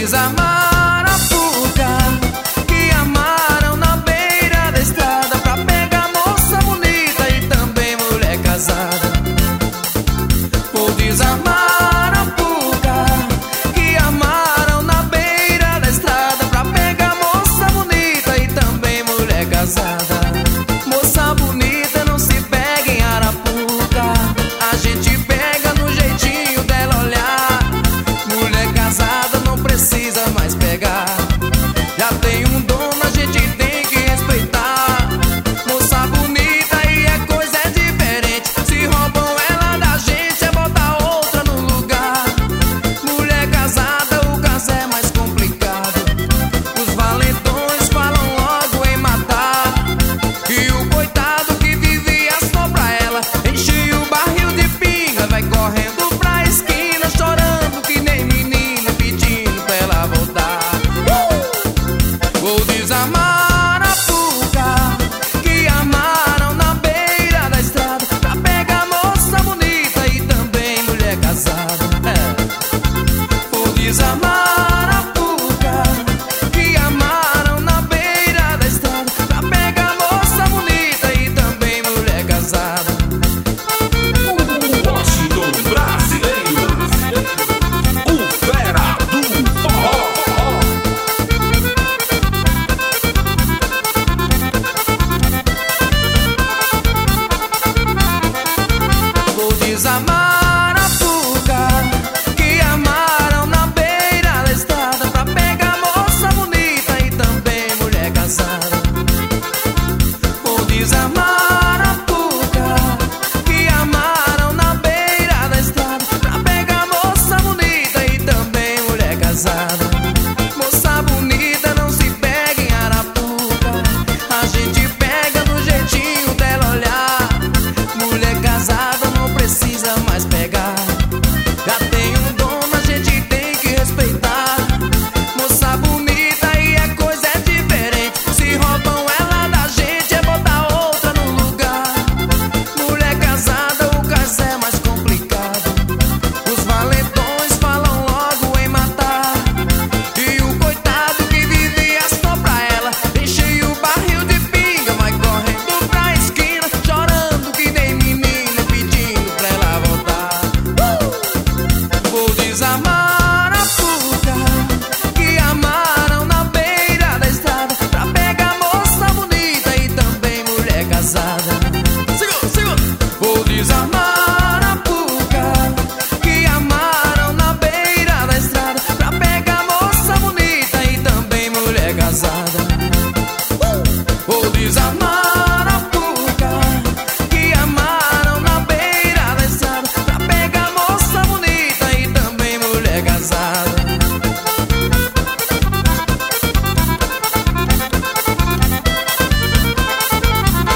desarmar a fuga que amaram na beira da estrada pra pegar moça bonita e também mulher casada. Vou desarmar a fuga que amaram na beira da estrada pra pegar moça bonita e também mulher casada. Moça bonita não se pega em Arapuca, a gente pega no jeitinho dela olhar. Mulher casada não precisa mais pegar, já tem um dono, a gente tem que respeitar. Moça bonita e é coisa diferente, se roubam ela da gente é botar outra no lugar. Mulher casada o caso é mais complicado, os valentões falam logo em matar. E o coitado que vivia só pra ela enche o barril de pinga, vai correndo pra esquina chorando que nem menina pedindo pra ela voltar. Vou desarmar a fuga que amaram na beira da estrada pra pegar moça bonita e também mulher casada. Vou desarmar a fuga que amaram na beira da estrada pra pegar moça bonita e também mulher casada. Washington brasileiro, o fera do forró. Vou desarmar a fuga que amaram na beira da estrada pra pegar moça bonita e também mulher casada. Vou desarmar a fuga que amaram na beira da estrada pra pegar moça bonita e também mulher casada. Moça bonita não se pega em Arapuca, a gente pega no jeitinho dela olhar. Mulher casada não precisa mais pegar, já tem um dono, a gente tem que respeitar. Moça bonita e é coisa diferente, se roubam ela da gente é botar outra no lugar. Mulher casada o caso é mais complicado, os valentões falam logo em matar. E o coitado que vivia só pra ela enche o barril de pinga, vai correndo pra esquina chorando que nem menina pedindo pra ela voltar. Vou desarmar a fuga que amaram na beira da estrada pra pegar moça bonita e também mulher casada. Segura, segura. Vou desarmar a fuga que amaram na beira da estrada pra pegar moça bonita e também mulher casada.